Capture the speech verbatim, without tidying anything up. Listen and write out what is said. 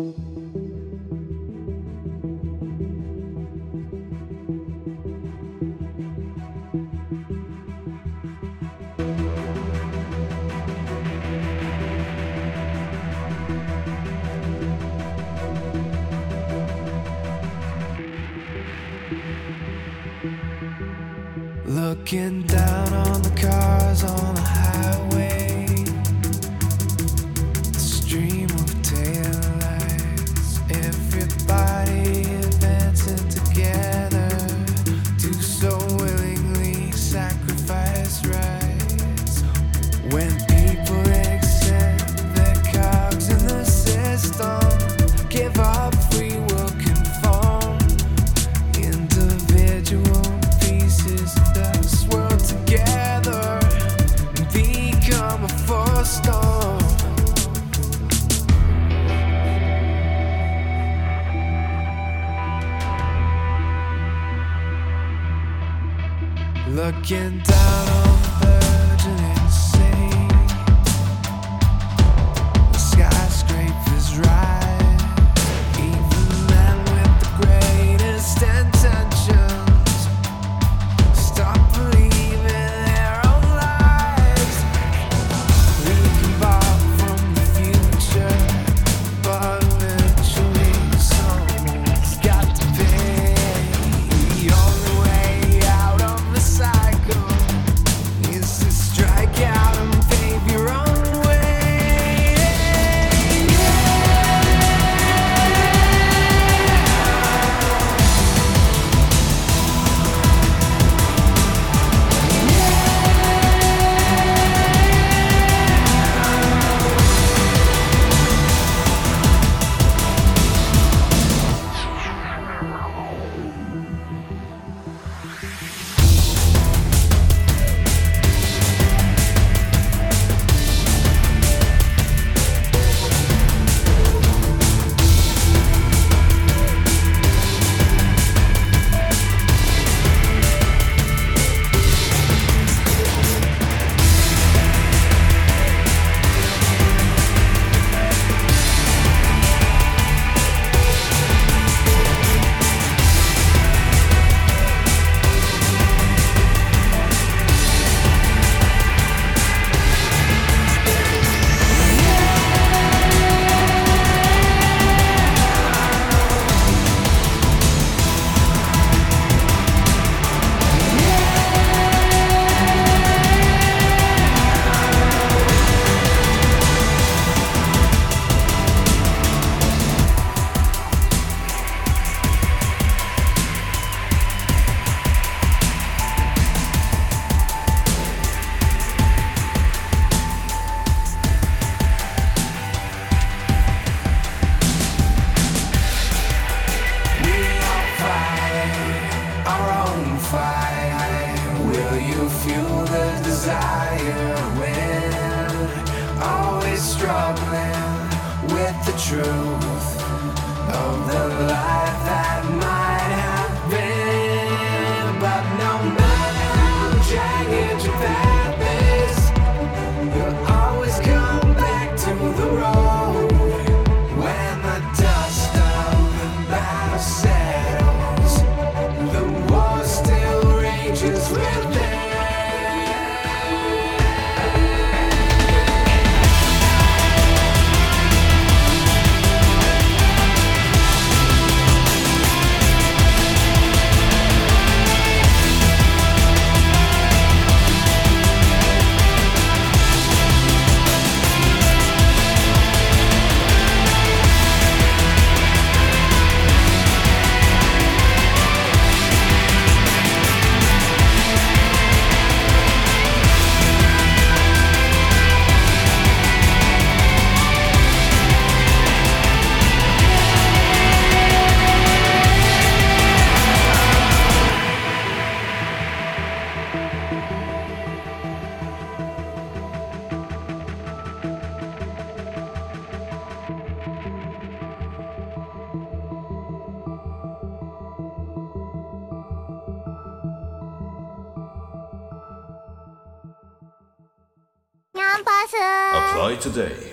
Looking down on the cars on the highway, the stream of taillights, everybody advancing together, do so willingly, sacrifice rights. When people accept their cogs in the system, give up free will, conform, individual pieces that swirl together and become a force storm. Looking down on the burgeoning city, the skyscrapers rise, even men with the greatest intentions stop believing their own lives. We can borrow from the future, but eventually someone's got to pay. The only way out of the cycle is to strike out and pave your own way. Fuel the desire when always struggling with the truth of the life that might have been. But no matter how jagged your path is, you'll always come back to the road when the dust of the battle settles. The war still rages within. Apply today.